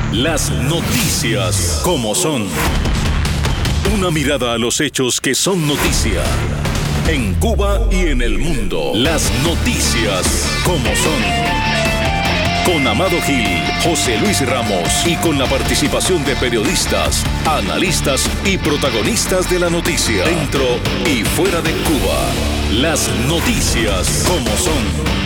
Las noticias como son. Una mirada a los hechos que son noticia. En Cuba y en el mundo. Las noticias como son. Con Amado Gil, José Luis Ramos y con la participación de periodistas, analistas y protagonistas de la noticia. Dentro y fuera de Cuba. Las noticias como son.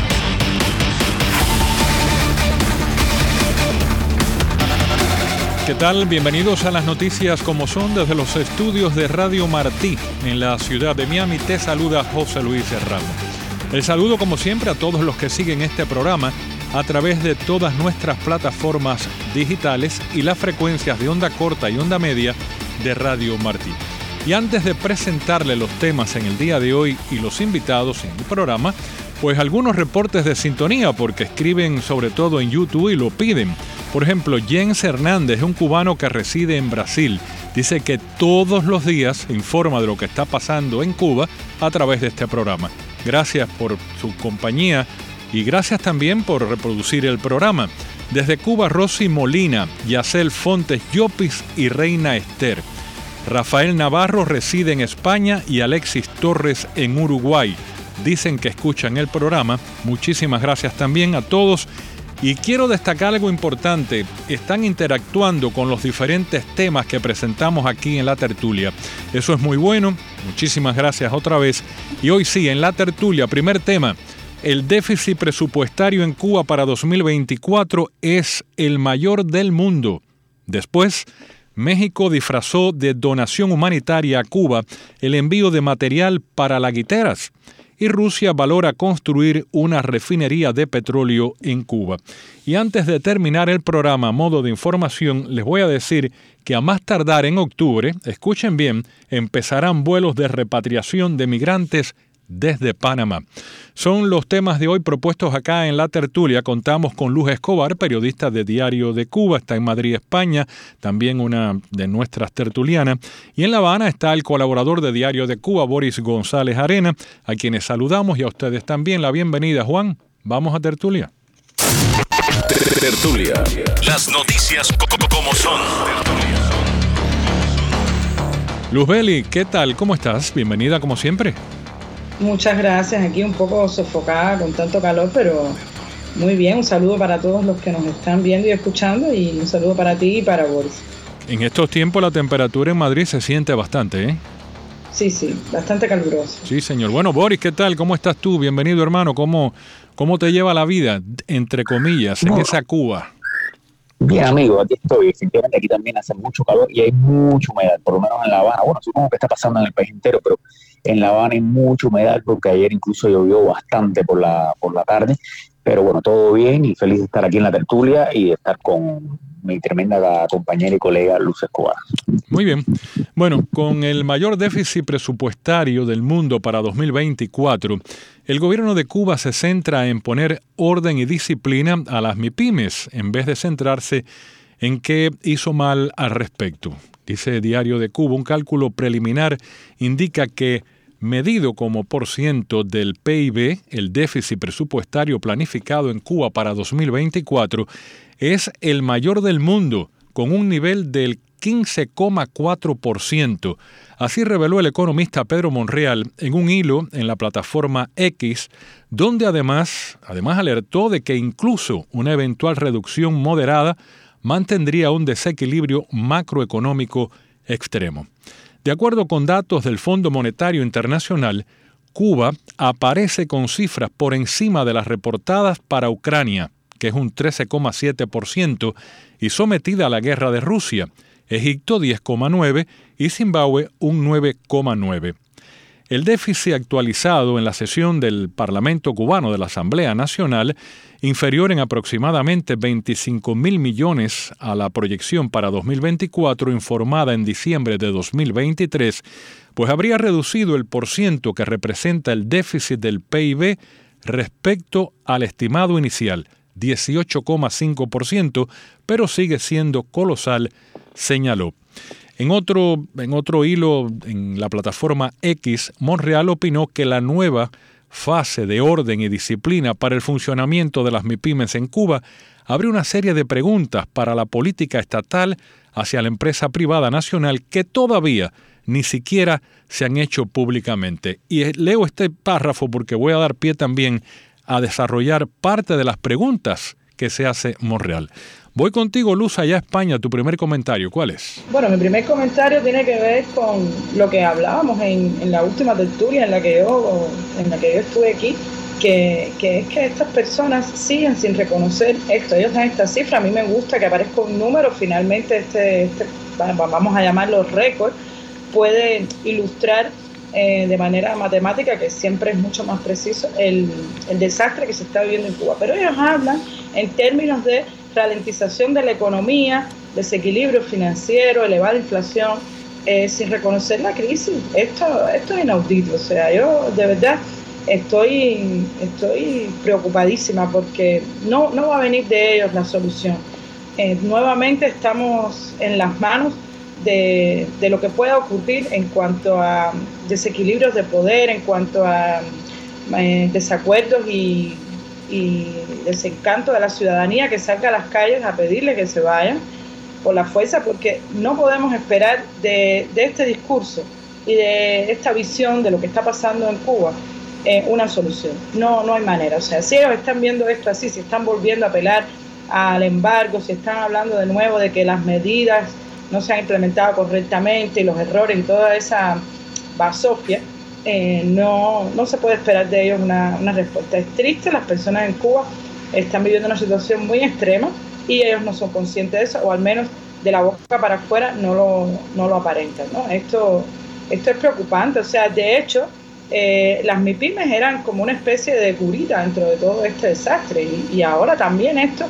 ¿Qué tal? Bienvenidos a las noticias como son desde los estudios de Radio Martí en la ciudad de Miami. Te saluda José Luis Ramos. El saludo como siempre a todos los que siguen este programa a través de todas nuestras plataformas digitales y las frecuencias de onda corta y onda media de Radio Martí. Y antes de presentarle los temas en el día de hoy y los invitados en el programa, pues algunos reportes de sintonía porque escriben sobre todo en YouTube y lo piden. Por ejemplo, Jens Hernández, un cubano que reside en Brasil, dice que todos los días informa de lo que está pasando en Cuba a través de este programa. Gracias por su compañía y gracias también por reproducir el programa. Desde Cuba, Rosy Molina, Yacel Fontes Llopis y Reina Esther. Rafael Navarro reside en España y Alexis Torres en Uruguay. Dicen que escuchan el programa. Muchísimas gracias también a todos. Y quiero destacar algo importante. Están interactuando con los diferentes temas que presentamos aquí en la tertulia. Eso es muy bueno. Muchísimas gracias otra vez. Y hoy sí, en la tertulia, primer tema. El déficit presupuestario en Cuba para 2024 es el mayor del mundo. Después, México disfrazó de donación humanitaria a Cuba el envío de material para laguiteras. Y Rusia valora construir una refinería de petróleo en Cuba. Y antes de terminar el programa a modo de información, les voy a decir que a más tardar en octubre, escuchen bien, empezarán vuelos de repatriación de migrantes desde Panamá. Son los temas de hoy propuestos acá en la tertulia. Contamos con Luz Escobar, periodista de Diario de Cuba, está en Madrid, España, también una de nuestras tertulianas. Y en La Habana está el colaborador de Diario de Cuba, Boris González Arena, a quienes saludamos y a ustedes también. La bienvenida, Juan. Vamos a tertulia. Tertulia. Las noticias como son. Luzbeli, ¿qué tal? ¿Cómo estás? Bienvenida como siempre. Muchas gracias, aquí un poco sofocada con tanto calor, pero muy bien. Un saludo para todos los que nos están viendo y escuchando y un saludo para ti y para Boris. En estos tiempos la temperatura en Madrid se siente bastante, ¿eh? Sí, bastante caluroso. Sí, señor. Bueno, Boris, ¿qué tal? ¿Cómo estás tú? Bienvenido, hermano. ¿Cómo te lleva la vida, entre comillas, en esa Cuba? Bien, amigo, aquí estoy. Definitivamente aquí también hace mucho calor y hay mucha humedad, por lo menos en La Habana. Bueno, supongo que está pasando en el país entero, pero en La Habana hay mucha humedad porque ayer incluso llovió bastante por la tarde. Pero bueno, todo bien y feliz de estar aquí en la tertulia y de estar con mi tremenda compañera y colega Luz Escobar. Muy bien. Bueno, con el mayor déficit presupuestario del mundo para 2024, el gobierno de Cuba se centra en poner orden y disciplina a las MIPYMES en vez de centrarse en qué hizo mal al respecto. Dice Diario de Cuba, un cálculo preliminar indica que medido como % del PIB, el déficit presupuestario planificado en Cuba para 2024 es el mayor del mundo, con un nivel del 15,4%. Así reveló el economista Pedro Monreal en un hilo en la plataforma X, donde además alertó de que incluso una eventual reducción moderada mantendría un desequilibrio macroeconómico extremo. De acuerdo con datos del Fondo Monetario Internacional, Cuba aparece con cifras por encima de las reportadas para Ucrania, que es un 13,7%, y sometida a la guerra de Rusia, Egipto 10,9% y Zimbabue un 9,9%. El déficit actualizado en la sesión del Parlamento cubano de la Asamblea Nacional, inferior en aproximadamente 25.000 millones a la proyección para 2024 informada en diciembre de 2023, pues habría reducido el % que representa el déficit del PIB respecto al estimado inicial, 18,5%, pero sigue siendo colosal, señaló. En otro hilo en la plataforma X, Monreal opinó que la nueva fase de orden y disciplina para el funcionamiento de las MIPYMES en Cuba abre una serie de preguntas para la política estatal hacia la empresa privada nacional que todavía ni siquiera se han hecho públicamente. Y leo este párrafo porque voy a dar pie también a desarrollar parte de las preguntas que se hace Monreal. Voy contigo, Luz, allá a España. Tu primer comentario, ¿cuál es? Bueno, mi primer comentario tiene que ver con lo que hablábamos en la última tertulia en la que yo estuve aquí, que es que estas personas siguen sin reconocer esto. Ellos dan esta cifra. A mí me gusta que aparezca un número. Finalmente, vamos a llamarlo récord, puede ilustrar de manera matemática, que siempre es mucho más preciso, el desastre que se está viviendo en Cuba. Pero ellos hablan en términos de ralentización de la economía, desequilibrio financiero, elevada inflación, sin reconocer la crisis. Esto es inaudito. O sea, yo de verdad estoy preocupadísima porque no va a venir de ellos la solución. Nuevamente estamos en las manos de lo que pueda ocurrir en cuanto a desequilibrios de poder, en cuanto a desacuerdos y desencanto de la ciudadanía que salga a las calles a pedirle que se vayan por la fuerza, porque no podemos esperar de este discurso y de esta visión de lo que está pasando en Cuba una solución. No hay manera. O sea, si ellos están viendo esto así, si están volviendo a apelar al embargo, si están hablando de nuevo de que las medidas no se han implementado correctamente y los errores y toda esa basofia, no se puede esperar de ellos una respuesta. Es triste, las personas en Cuba están viviendo una situación muy extrema y ellos no son conscientes de eso, o al menos de la boca para afuera no lo aparentan, ¿no? Esto es preocupante. O sea, de hecho, las MIPYMES eran como una especie de curita dentro de todo este desastre y ahora también esto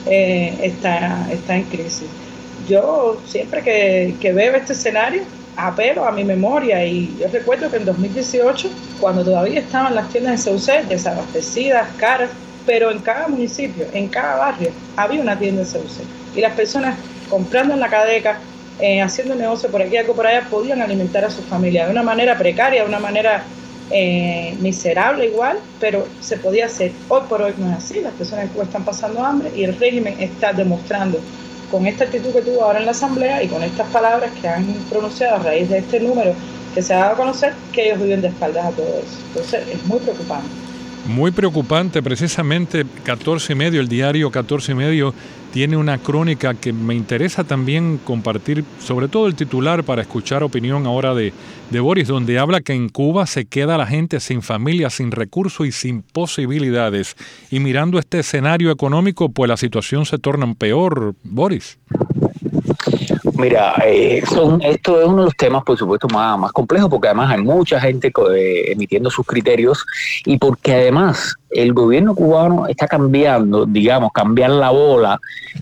está en crisis. Yo siempre que veo este escenario apelo a mi memoria y yo recuerdo que en 2018, cuando todavía estaban las tiendas en CUC desabastecidas, caras, pero en cada municipio, en cada barrio había una tienda en CUC y las personas comprando en la Cadeca, haciendo negocio por aquí, algo por allá, podían alimentar a su familia de una manera precaria, de una manera miserable igual, pero se podía hacer. Hoy por hoy no es así. Las personas en Cuba están pasando hambre y el régimen está demostrando con esta actitud que tuvo ahora en la Asamblea y con estas palabras que han pronunciado a raíz de este número que se ha dado a conocer, que ellos viven de espaldas a todo eso. Entonces es muy preocupante. Muy preocupante. Precisamente 14 y medio, el diario 14 y medio, tiene una crónica que me interesa también compartir, sobre todo el titular, para escuchar opinión ahora de Boris, donde habla que en Cuba se queda la gente sin familia, sin recursos y sin posibilidades. Y mirando este escenario económico, pues la situación se torna peor, Boris. Mira, esto es uno de los temas, por supuesto, más complejos, porque además hay mucha gente emitiendo sus criterios y porque además el gobierno cubano está cambiando la bola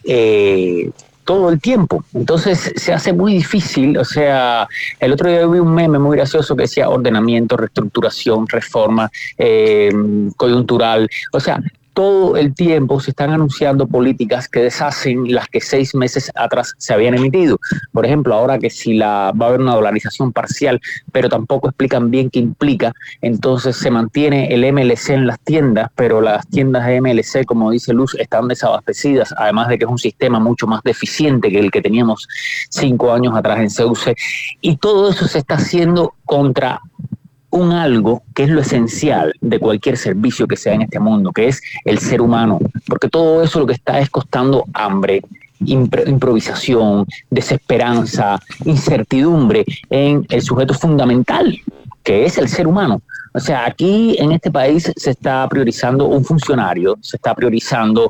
todo el tiempo. Entonces se hace muy difícil. O sea, el otro día vi un meme muy gracioso que decía ordenamiento, reestructuración, reforma coyuntural. O sea, todo el tiempo se están anunciando políticas que deshacen las que 6 meses atrás se habían emitido. Por ejemplo, ahora que si va a haber una dolarización parcial, pero tampoco explican bien qué implica, entonces se mantiene el MLC en las tiendas, pero las tiendas de MLC, como dice Luz, están desabastecidas, además de que es un sistema mucho más deficiente que el que teníamos 5 años atrás en CUC. Y todo eso se está haciendo contra un algo que es lo esencial de cualquier servicio que sea en este mundo, que es el ser humano, porque todo eso lo que está es costando hambre, improvisación, desesperanza, incertidumbre en el sujeto fundamental, que es el ser humano. O sea, aquí en este país se está priorizando un funcionario, se está priorizando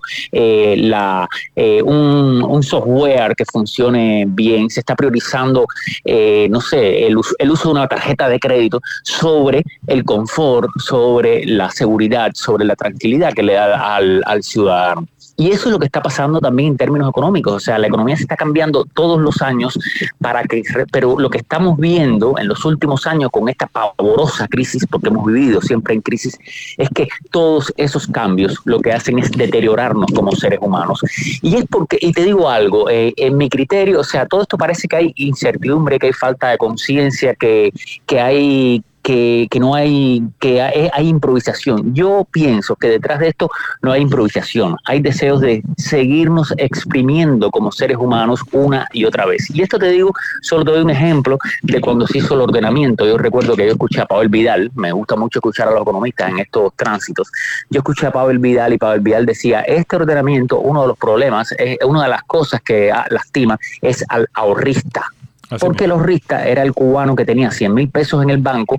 un software que funcione bien, se está priorizando, el uso de una tarjeta de crédito sobre el confort, sobre la seguridad, sobre la tranquilidad que le da al ciudadano. Y eso es lo que está pasando también en términos económicos. O sea, la economía se está cambiando todos los años pero lo que estamos viendo en los últimos años con esta pavorosa crisis, porque hemos vivido siempre en crisis, es que todos esos cambios lo que hacen es deteriorarnos como seres humanos. Y es porque, y te digo algo, en mi criterio, o sea, todo esto parece que hay incertidumbre, que hay falta de conciencia, que hay no hay improvisación. Yo pienso que detrás de esto no hay improvisación, hay deseos de seguirnos exprimiendo como seres humanos una y otra vez. Y esto te digo, solo te doy un ejemplo de cuando se hizo el ordenamiento. Yo recuerdo que yo escuché a Pavel Vidal, me gusta mucho escuchar a los economistas en estos tránsitos. Yo escuché a Pavel Vidal y Pavel Vidal decía, este ordenamiento, uno de los problemas, una de las cosas que lastima es al ahorrista. Porque el ahorrista era el cubano que tenía 100,000 pesos en el banco,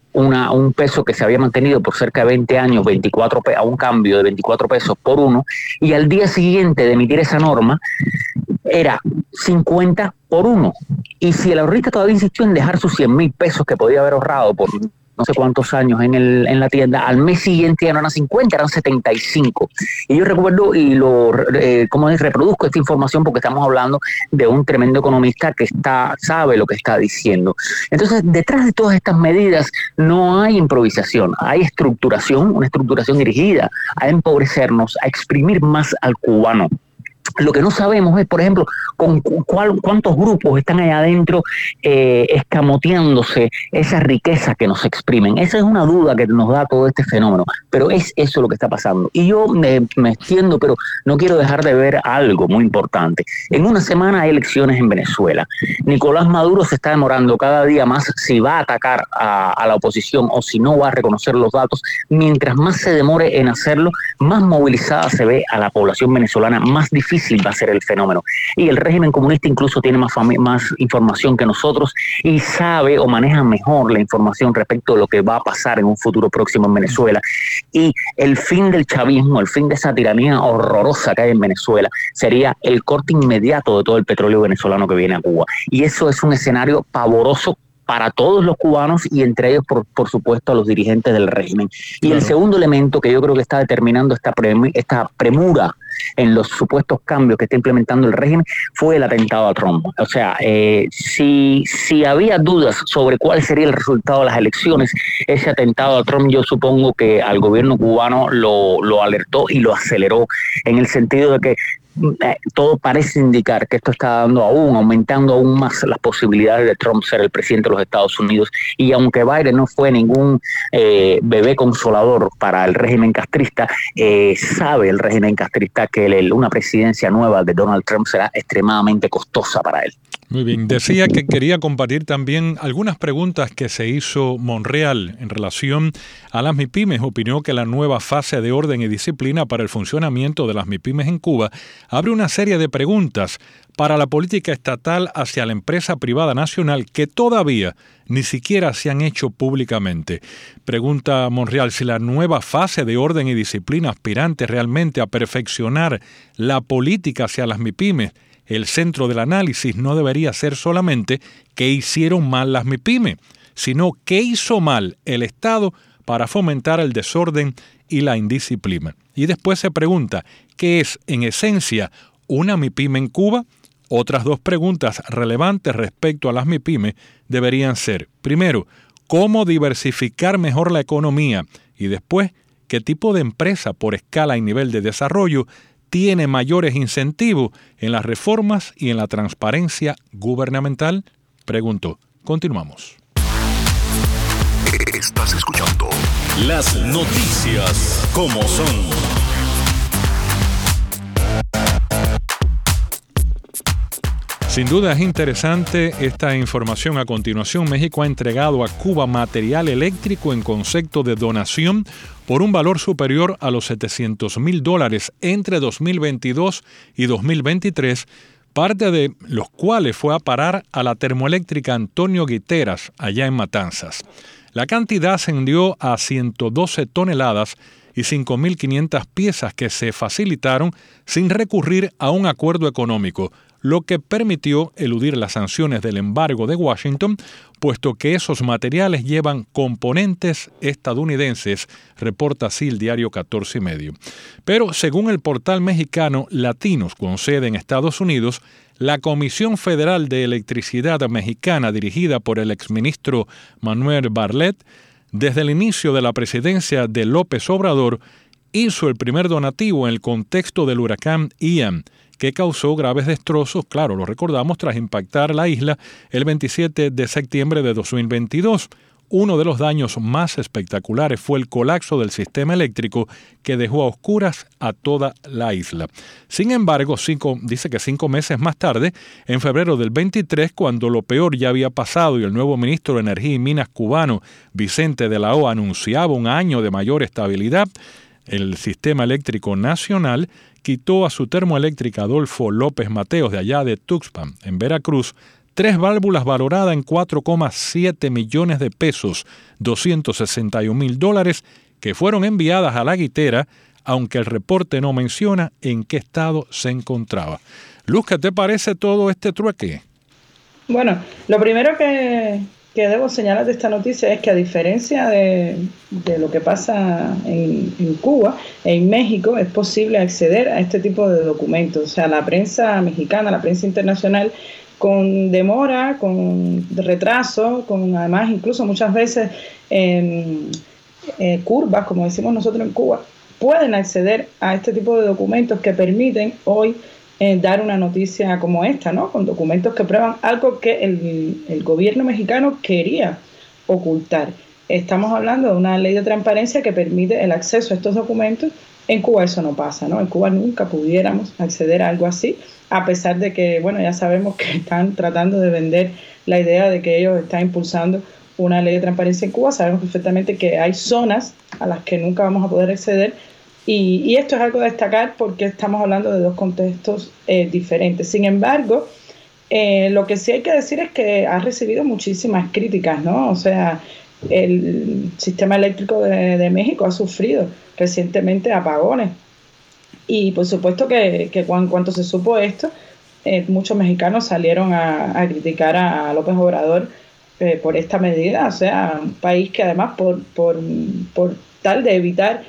un peso que se había mantenido por cerca de 20 años, a un cambio de 24 pesos por uno, y al día siguiente de emitir esa norma era 50 por uno. Y si el ahorrista todavía insistió en dejar sus 100,000 pesos que podía haber ahorrado por no sé cuántos años en la tienda, al mes siguiente ya no eran 50, eran 75. Y yo recuerdo y reproduzco esta información porque estamos hablando de un tremendo economista que sabe lo que está diciendo. Entonces, detrás de todas estas medidas no hay improvisación, hay estructuración, una estructuración dirigida a empobrecernos, a exprimir más al cubano. Lo que no sabemos es, por ejemplo, cuántos grupos están allá adentro escamoteándose esa riqueza que nos exprimen. Esa es una duda que nos da todo este fenómeno, pero es eso lo que está pasando. Y yo me extiendo, pero no quiero dejar de ver algo muy importante. En una semana hay elecciones en Venezuela. Nicolás Maduro se está demorando cada día más si va a atacar a la oposición o si no va a reconocer los datos. Mientras más se demore en hacerlo, más movilizada se ve a la población venezolana, más difícil va a ser el fenómeno. Y el régimen comunista incluso tiene más información que nosotros y sabe o maneja mejor la información respecto de lo que va a pasar en un futuro próximo en Venezuela. Y el fin del chavismo, el fin de esa tiranía horrorosa que hay en Venezuela, sería el corte inmediato de todo el petróleo venezolano que viene a Cuba. Y eso es un escenario pavoroso para todos los cubanos y entre ellos, por supuesto, a los dirigentes del régimen. Y claro, el segundo elemento que yo creo que está determinando esta premura en los supuestos cambios que está implementando el régimen fue el atentado a Trump. O sea, si había dudas sobre cuál sería el resultado de las elecciones, ese atentado a Trump yo supongo que al gobierno cubano lo alertó y lo aceleró, en el sentido de que todo parece indicar que esto está aumentando aún más las posibilidades de Trump ser el presidente de los Estados Unidos. Y aunque Biden no fue ningún bebé consolador para el régimen castrista, sabe el régimen castrista que una presidencia nueva de Donald Trump será extremadamente costosa para él. Muy bien. Decía que quería compartir también algunas preguntas que se hizo Monreal en relación a las MIPYMES. Opinó que la nueva fase de orden y disciplina para el funcionamiento de las MIPYMES en Cuba abre una serie de preguntas para la política estatal hacia la empresa privada nacional que todavía ni siquiera se han hecho públicamente. Pregunta Monreal si la nueva fase de orden y disciplina aspirante realmente a perfeccionar la política hacia las MIPYMES. El centro del análisis no debería ser solamente qué hicieron mal las MIPYMES, sino qué hizo mal el Estado para fomentar el desorden y la indisciplina. Y después se pregunta, ¿qué es en esencia una MIPYME en Cuba? Otras dos preguntas relevantes respecto a las MIPYMES deberían ser, primero, ¿cómo diversificar mejor la economía? Y después, ¿qué tipo de empresa por escala y nivel de desarrollo tiene mayores incentivos en las reformas y en la transparencia gubernamental? Preguntó. Continuamos. Estás escuchando las noticias como son. Sin duda es interesante esta información. A continuación, México ha entregado a Cuba material eléctrico en concepto de donación por un valor superior a los $700,000 entre 2022 y 2023, parte de los cuales fue a parar a la termoeléctrica Antonio Guiteras, allá en Matanzas. La cantidad ascendió a 112 toneladas y 5.500 piezas que se facilitaron sin recurrir a un acuerdo económico, lo que permitió eludir las sanciones del embargo de Washington, puesto que esos materiales llevan componentes estadounidenses, reporta así el diario 14 y medio. Pero según el portal mexicano Latinos, con sede en Estados Unidos, la Comisión Federal de Electricidad Mexicana, dirigida por el exministro Manuel Bartlett, desde el inicio de la presidencia de López Obrador, hizo el primer donativo en el contexto del huracán Ian, que causó graves destrozos, claro, lo recordamos, tras impactar la isla el 27 de septiembre de 2022. uno de los daños más espectaculares fue el colapso del sistema eléctrico que dejó a oscuras a toda la isla. Sin embargo, dice que 5 meses más tarde, en febrero del 23, cuando lo peor ya había pasado y el nuevo ministro de Energía y Minas cubano, Vicente de la O, anunciaba un año de mayor estabilidad, el sistema eléctrico nacional quitó a su termoeléctrica Adolfo López Mateos de allá de Tuxpan, en Veracruz, 3 válvulas valoradas en 4,7 millones de pesos, $261,000, que fueron enviadas a la guitera, aunque el reporte no menciona en qué estado se encontraba. Luz, ¿qué te parece todo este trueque? Bueno, lo primero que debo señalar de esta noticia es que, a diferencia de lo que pasa en Cuba, en México es posible acceder a este tipo de documentos. O sea, la prensa mexicana, la prensa internacional, con demora, con retraso, con además incluso muchas veces curvas, como decimos nosotros en Cuba, pueden acceder a este tipo de documentos que permiten hoy dar una noticia como esta, ¿no? Con documentos que prueban algo que el gobierno mexicano quería ocultar. Estamos hablando de una ley de transparencia que permite el acceso a estos documentos. En Cuba eso no pasa, ¿no? En Cuba nunca pudiéramos acceder a algo así, a pesar de que, bueno, ya sabemos que están tratando de vender la idea de que ellos están impulsando una ley de transparencia en Cuba. Sabemos perfectamente que hay zonas a las que nunca vamos a poder acceder, y esto es algo a destacar porque estamos hablando de 2 contextos diferentes. Sin embargo, lo que sí hay que decir es que ha recibido muchísimas críticas, ¿no? O sea, el sistema eléctrico de México ha sufrido recientemente apagones, y por supuesto que cuando se supo esto, muchos mexicanos salieron a criticar a López Obrador por esta medida. O sea, un país que además por tal de evitar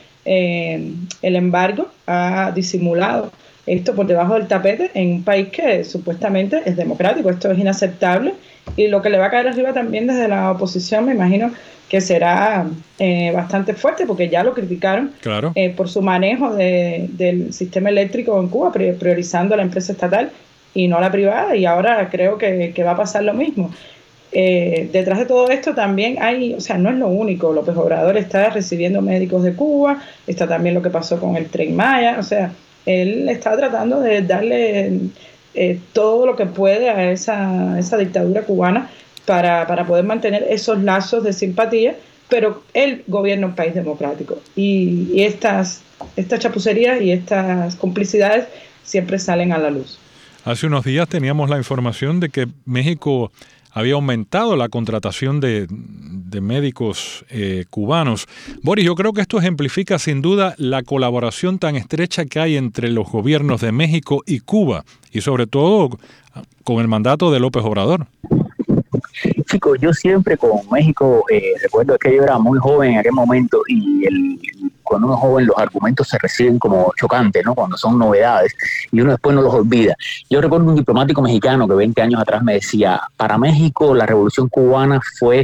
el embargo ha disimulado esto por debajo del tapete en un país que supuestamente es democrático. Esto es inaceptable, y lo que le va a caer arriba también desde la oposición, me imagino que será bastante fuerte, porque ya lo criticaron, claro, por su manejo del sistema eléctrico en Cuba, priorizando a la empresa estatal y no a la privada, y ahora creo que va a pasar lo mismo. Detrás de todo esto también hay, o sea, no es lo único. López Obrador está recibiendo médicos de Cuba, está también lo que pasó con el Tren Maya. O sea, él está tratando de darle todo lo que puede a esa dictadura cubana para poder mantener esos lazos de simpatía, pero él gobierna un país democrático, y estas chapucerías y estas complicidades siempre salen a la luz. Hace unos días teníamos la información de que México había aumentado la contratación de médicos cubanos. Boris, yo creo que esto ejemplifica sin duda la colaboración tan estrecha que hay entre los gobiernos de México y Cuba, y sobre todo con el mandato de López Obrador. Chicos, yo siempre con México, recuerdo que yo era muy joven en aquel momento, y cuando uno es joven los argumentos se reciben como chocantes, ¿no? Cuando son novedades y uno después no los olvida. Yo recuerdo un diplomático mexicano que 20 años atrás me decía: para México la Revolución Cubana fue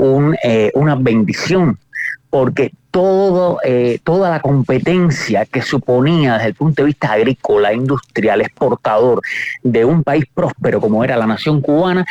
una bendición, porque toda la competencia que suponía desde el punto de vista agrícola, industrial, exportador de un país próspero como era la nación cubana,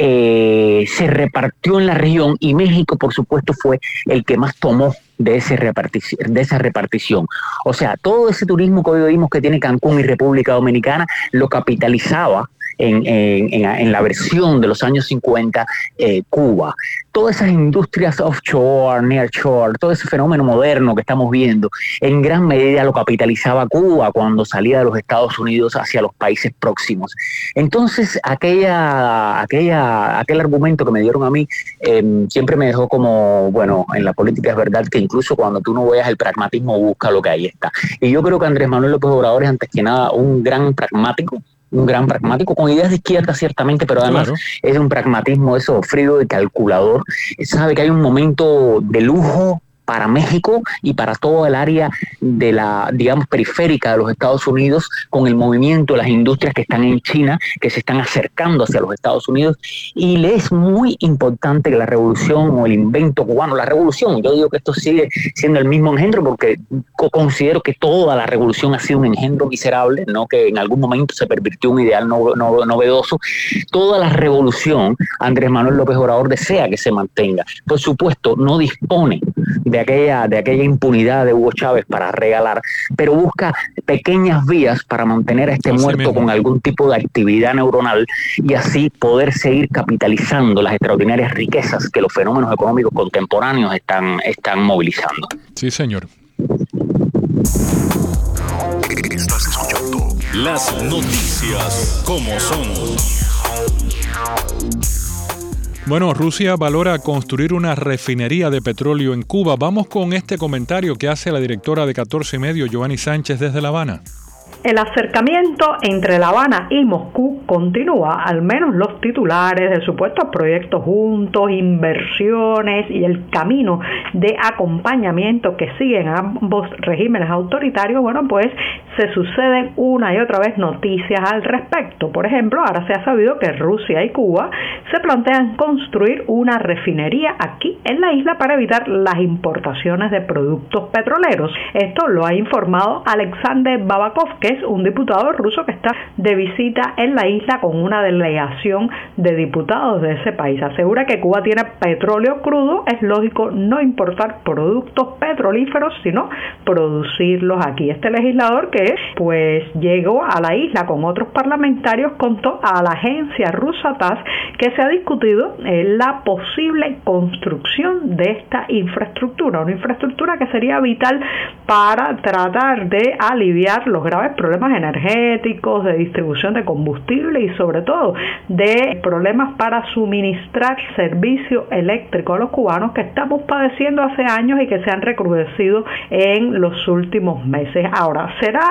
se repartió en la región, y México, por supuesto, fue el que más tomó de esa repartición. O sea, todo ese turismo que hoy vimos que tiene Cancún y República Dominicana lo capitalizaba en la versión de los años 50 Cuba. Todas esas industrias offshore, nearshore, todo ese fenómeno moderno que estamos viendo, en gran medida lo capitalizaba Cuba cuando salía de los Estados Unidos hacia los países próximos. Entonces, aquel argumento que me dieron a mí siempre me dejó como, bueno, en la política es verdad que incluso cuando tú no veas el pragmatismo, busca lo que ahí está. Y yo creo que Andrés Manuel López Obrador es, antes que nada, un gran pragmático, con ideas de izquierda ciertamente, pero además es un pragmatismo eso frío y calculador. Sabe que hay un momento de lujo para México y para toda el área de la, digamos, periférica de los Estados Unidos, con el movimiento de las industrias que están en China, que se están acercando hacia los Estados Unidos, y le es muy importante que la revolución o el invento cubano, la revolución, yo digo que esto sigue siendo el mismo engendro, porque considero que toda la revolución ha sido un engendro miserable, ¿no? Que en algún momento se pervirtió un ideal novedoso. Toda la revolución, Andrés Manuel López Obrador desea que se mantenga. Por supuesto, no dispone de aquella impunidad de Hugo Chávez para regalar, pero busca pequeñas vías para mantener a este muerto con algún tipo de actividad neuronal y así poder seguir capitalizando las extraordinarias riquezas que los fenómenos económicos contemporáneos están movilizando. Sí, señor. Estás escuchando las noticias como son. Bueno, Rusia valora construir una refinería de petróleo en Cuba. Vamos con este comentario que hace la directora de 14 y medio, Giovanni Sánchez, desde La Habana. El acercamiento entre La Habana y Moscú continúa, al menos los titulares de supuestos proyectos juntos, inversiones y el camino de acompañamiento que siguen ambos regímenes autoritarios, bueno, pues se suceden una y otra vez noticias al respecto. Por ejemplo, ahora se ha sabido que Rusia y Cuba se plantean construir una refinería aquí en la isla para evitar las importaciones de productos petroleros. Esto lo ha informado Alexander Babakov, que es un diputado ruso que está de visita en la isla con una delegación de diputados de ese país. Asegura que Cuba tiene petróleo crudo, es lógico no importar productos petrolíferos, sino producirlos aquí. Este legislador, que pues llegó a la isla con otros parlamentarios, contó a la agencia rusa TASS que se ha discutido la posible construcción de esta infraestructura, una infraestructura que sería vital para tratar de aliviar los graves problemas energéticos, de distribución de combustible y sobre todo de problemas para suministrar servicio eléctrico a los cubanos que estamos padeciendo hace años y que se han recrudecido en los últimos meses. Ahora, ¿será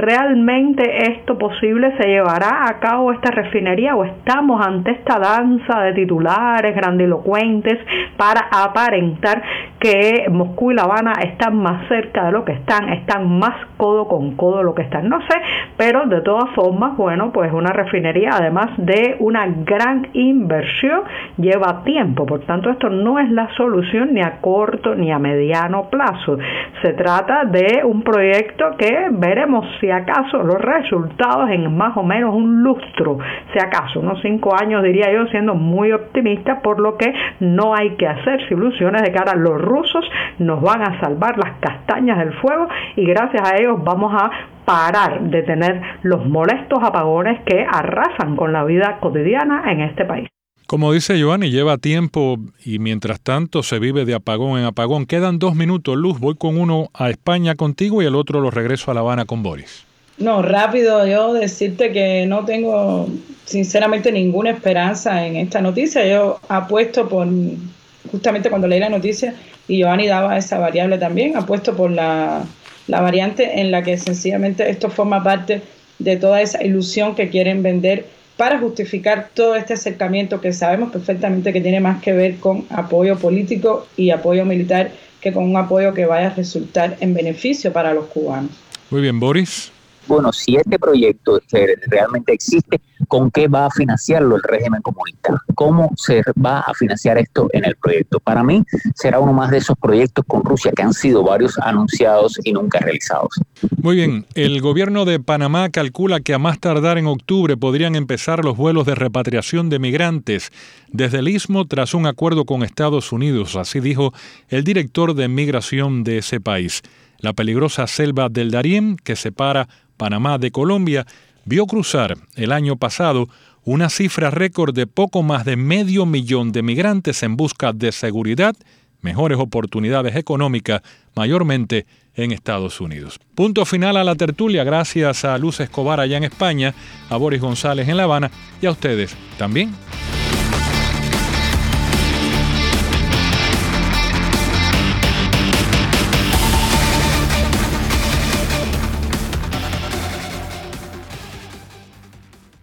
realmente esto posible? ¿Se llevará a cabo esta refinería o estamos ante esta danza de titulares grandilocuentes para aparentar que Moscú y La Habana están más cerca de lo que están más codo con codo de lo que están? No sé, pero de todas formas, bueno, pues una refinería, además de una gran inversión, lleva tiempo. Por tanto, esto no es la solución ni a corto ni a mediano plazo. Se trata de un proyecto que veremos si acaso los resultados en más o menos un lustro, si acaso unos 5 años, diría yo, siendo muy optimista, por lo que no hay que hacerse ilusiones de cara a los rusos. Nos van a salvar las castañas del fuego y gracias a ellos vamos a parar de tener los molestos apagones que arrasan con la vida cotidiana en este país. Como dice Giovanni, lleva tiempo y mientras tanto se vive de apagón en apagón. Quedan 2 minutos, Luz. Voy con uno a España contigo y el otro lo regreso a La Habana con Boris. No, rápido yo decirte que no tengo sinceramente ninguna esperanza en esta noticia. Yo apuesto por, justamente cuando leí la noticia y Giovanni daba esa variable también, apuesto por la variante en la que sencillamente esto forma parte de toda esa ilusión que quieren vender para justificar todo este acercamiento que sabemos perfectamente que tiene más que ver con apoyo político y apoyo militar que con un apoyo que vaya a resultar en beneficio para los cubanos. Muy bien, Boris. Bueno, si este proyecto realmente existe, ¿con qué va a financiarlo el régimen comunista? ¿Cómo se va a financiar esto en el proyecto? Para mí será uno más de esos proyectos con Rusia que han sido varios anunciados y nunca realizados. Muy bien, el gobierno de Panamá calcula que a más tardar en octubre podrían empezar los vuelos de repatriación de migrantes desde el Istmo tras un acuerdo con Estados Unidos, así dijo el director de migración de ese país. La peligrosa selva del Darién, que separa Panamá de Colombia, vio cruzar el año pasado una cifra récord de poco más de 500,000 de migrantes en busca de seguridad, mejores oportunidades económicas, mayormente en Estados Unidos. Punto final a la tertulia, gracias a Luz Escobar allá en España, a Boris González en La Habana y a ustedes también.